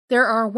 There are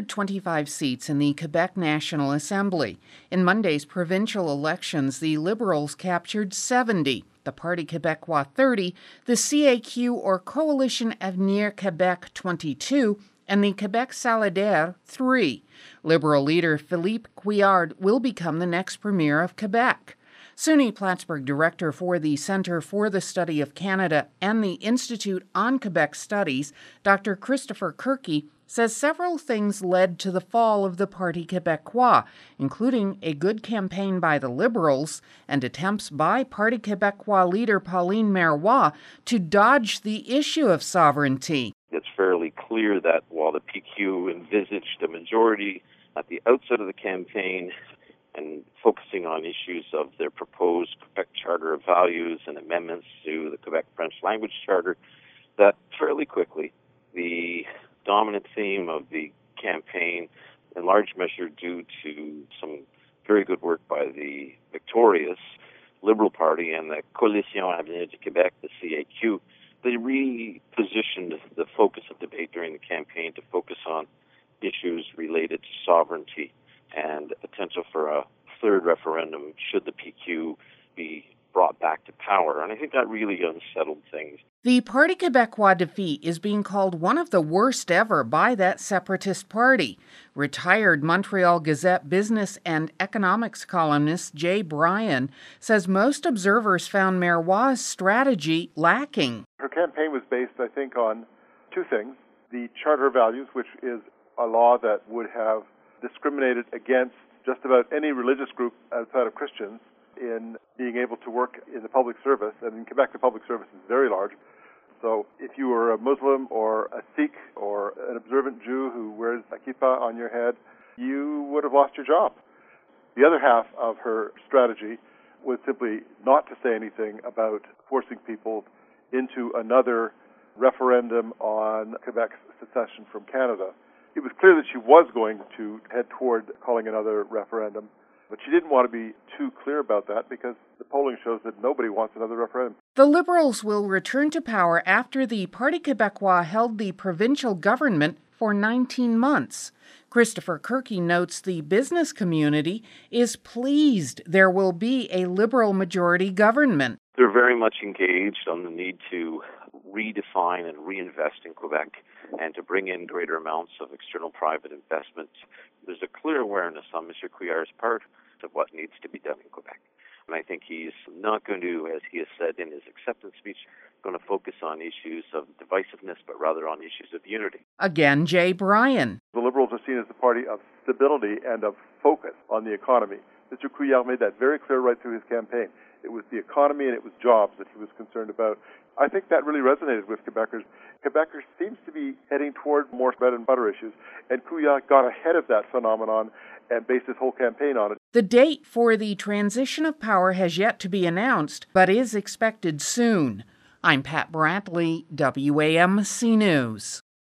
125 seats in the Quebec National Assembly. In Monday's provincial elections, the Liberals captured 70, the Parti Québécois 30, the CAQ or Coalition Avenir Québec 22, and the Québec Solidaire 3. Liberal leader Philippe Couillard will become the next premier of Quebec. SUNY Plattsburgh director for the Centre for the Study of Canada and the Institute on Quebec Studies, Dr. Christopher Kirky, says several things led to the fall of the Parti Québécois, including a good campaign by the Liberals and attempts by Parti Québécois leader Pauline Marois to dodge the issue of sovereignty. It's fairly clear that while the PQ envisaged a majority at the outset of the campaign and focusing on issues of their proposed Quebec Charter of Values and amendments to the Quebec French Language Charter, that fairly quickly the dominant theme of the campaign, in large measure due to some very good work by the victorious Liberal Party and the Coalition Avenir du Québec, the CAQ, they repositioned the focus of debate during the campaign to focus on issues related to sovereignty and the potential for a third referendum should the PQ be brought back to power. And I think that really unsettled things. The Parti Québécois defeat is being called one of the worst ever by that separatist party. Retired Montreal Gazette business and economics columnist Jay Bryan says most observers found Marois' strategy lacking. Her campaign was based, I think, on two things. The Charter of Values, which is a law that would have discriminated against just about any religious group outside of Christians in being able to work in the public service. And in Quebec, the public service is very large. So if you were a Muslim or a Sikh or an observant Jew who wears a kippah on your head, you would have lost your job. The other half of her strategy was simply not to say anything about forcing people into another referendum on Quebec's secession from Canada. It was clear that she was going to head toward calling another referendum, but she didn't want to be too clear about that because the polling shows that nobody wants another referendum. The Liberals will return to power after the Parti Québécois held the provincial government for 19 months. Christopher Kirky notes the business community is pleased there will be a Liberal majority government. They're very much engaged on the need to redefine and reinvest in Quebec and to bring in greater amounts of external private investment. There's a clear awareness on Mr. Couillard's part of what needs to be done in Quebec. And I think he's not going to, as he has said in his acceptance speech, going to focus on issues of divisiveness, but rather on issues of unity. Again, Jay Bryan. The Liberals are seen as the party of stability and of focus on the economy. Mr. Couillard made that very clear right through his campaign. It was the economy and it was jobs that he was concerned about. I think that really resonated with Quebecers. Quebecers seems to be heading toward more bread and butter issues, and Couillard got ahead of that phenomenon and based his whole campaign on it. The date for the transition of power has yet to be announced, but is expected soon. I'm Pat Brantley, WAMC News.